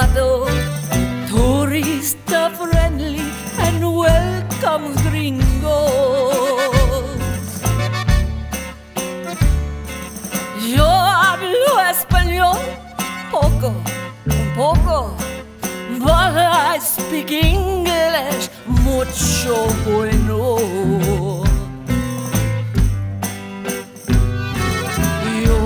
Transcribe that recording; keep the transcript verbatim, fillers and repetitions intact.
llamado turista friendly and welcome gringos. Yo hablo español poco, un poco, but I speak English mucho bueno.